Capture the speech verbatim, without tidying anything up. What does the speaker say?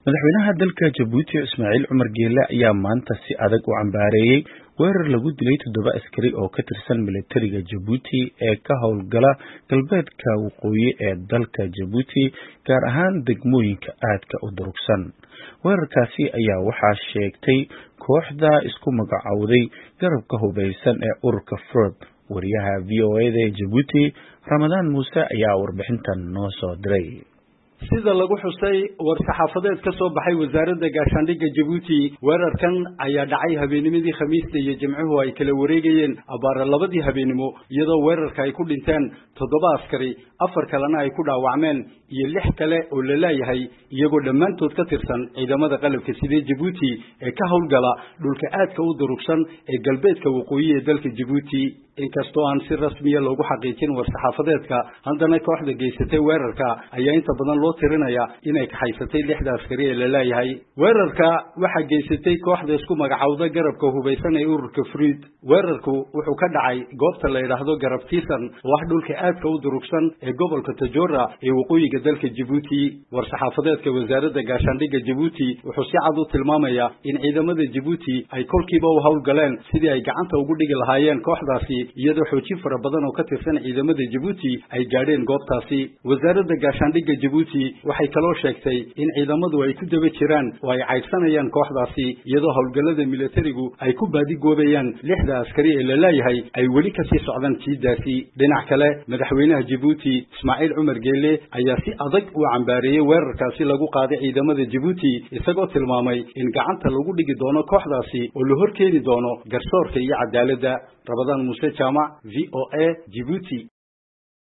madaxweynaha dalka Jabuuti Ismaaciil Cumar Geele ayaa maanta si adag u cambaareeyay weerar lagu dilay toddoba askari oo ka tirsan militariga Jabuuti ee ka howlgala galbeedka waqooyi ee dalka Jabuuti gaar ahaan degmooyinka aadka u durugsan. Weerarkaasi ayaa waxaa sheegtay kooxda isku magacawday garabka hubeysan ee ururka Frob. Wariyaha V O A ee Jabuuti Ramadaan Muuse ayaa warbixintan noo soo diray. sida lagu xusay war saxaafadeed ka soo baxay wasaaradda gaashaandhigga Jabuuti weerarkan ayaa dhacay habeennimadii Khamiista iyo Jimcuhu ay kala wareegayeen abaara labadii habeenimo iyadoo weerarka ay ku dhinteen toddoba askari afar kalena ay ku dhaawacmeen iyo lix kale oo la leeyahay iyagoo dhammaantood ka tirsan ciidamada qalabka sida Jabuuti ee ka howlgala dhulka aadka u durugsan ee galbeedka waqooyi ee dalka Jabuuti. inkastoo aan si rasmi ah loogu xaqiijin war saxaafadeedka haddana kooxda geysatay weerarka ayaa inta badan loo tirinaya inay ka haysatay lixda askari ee la leeyahay. weerarka waxa geysatay kooxda isku magacawda garabka hubeysan ee ururka Frob. weerarku wuxuu ka dhacay goobta la yiraahdo garabtiisan wax dhulka aadka u durugsan ee gobolka Tajora ee waqooyiga dalka Jabuuti. war saxaafadeedka wasaaradda gaashaandhigga Jabuuti wuxuu si cad u tilmaamayaa in ciidamada Jabuuti ay kolkiiba u howlgaleen sidii ay gacanta ugu dhigi lahaayeen kooxdaasi iyadoo xoojin fara badan oo ka tirsan ciidamada Jabuuti ay gaadheen goobtaasi. wasaaradda gaashaandhigga Jabuuti waxay kaloo sheegtay in ciidamadu ay ku daba jiraan oo ay caydsanayaan kooxdaasi iyadoo howlgallada militarigu ay ku baadi goobayaan lixda askari ee la leeyahay ay weli ka sii socdaan jiidaasi. dhinac kale madaxweynaha Jabuuti Ismaaciil Cumar Geele ayaa si adag u cambaareeyay weerarkaasi lagu qaaday ciidamada Jabuuti isagoo tilmaamay in gacanta lagu dhigi doono kooxdaasi oo la horkeeni doono garsoorka iyo cadaaladda. Ramadaan Muuse Jama V O A Djibouti.